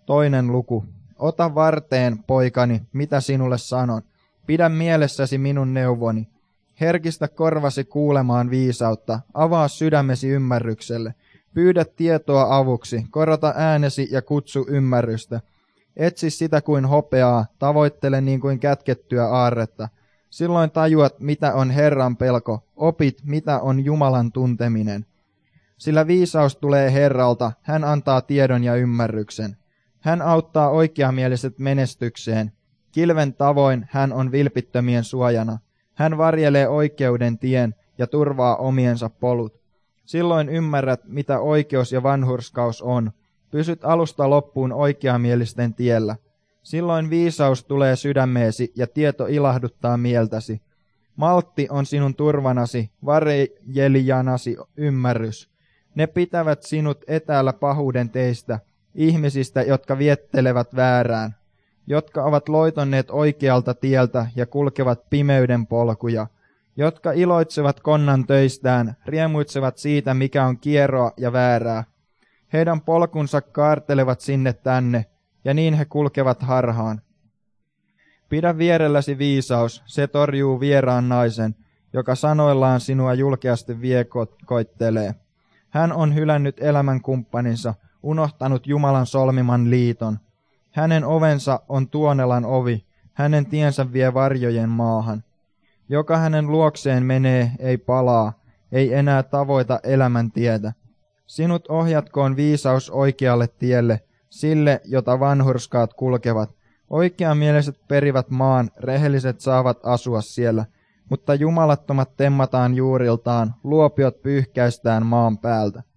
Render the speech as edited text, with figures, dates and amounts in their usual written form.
2. luku. Ota varteen, poikani, mitä sinulle sanon. Pidä mielessäsi minun neuvoni. Herkistä korvasi kuulemaan viisautta, avaa sydämesi ymmärrykselle. Pyydä tietoa avuksi, korota äänesi ja kutsu ymmärrystä. Etsi sitä kuin hopeaa, tavoittele niin kuin kätkettyä aarretta. Silloin tajuat, mitä on Herran pelko, opit, mitä on Jumalan tunteminen. Sillä viisaus tulee Herralta, hän antaa tiedon ja ymmärryksen. Hän auttaa oikeamieliset menestykseen. Kilven tavoin hän on vilpittömien suojana. Hän varjelee oikeuden tien ja turvaa omiensa polut. Silloin ymmärrät, mitä oikeus ja vanhurskaus on. Pysyt alusta loppuun oikeamielisten tiellä. Silloin viisaus tulee sydämeesi ja tieto ilahduttaa mieltäsi. Maltti on sinun turvanasi, varjelijanasi ymmärrys. Ne pitävät sinut etäällä pahuuden teistä, ihmisistä, jotka viettelevät väärään, jotka ovat loitonneet oikealta tieltä ja kulkevat pimeyden polkuja, jotka iloitsevat konnan töistään, riemuitsevat siitä, mikä on kieroa ja väärää. Heidän polkunsa kaartelevat sinne tänne, ja niin he kulkevat harhaan. Pidä vierelläsi viisaus, se torjuu vieraan naisen, joka sanoillaan sinua julkeasti viekoittelee. Hän on hylännyt elämän kumppaninsa, unohtanut Jumalan solmiman liiton. Hänen ovensa on tuonelan ovi, hänen tiensä vie varjojen maahan. Joka hänen luokseen menee, ei palaa, ei enää tavoita elämän tietä. Sinut ohjatkoon viisaus oikealle tielle, sille, jota vanhurskaat kulkevat. Oikeamieliset perivät maan, rehelliset saavat asua siellä, mutta jumalattomat temmataan juuriltaan, luopiot pyyhkäistään maan päältä.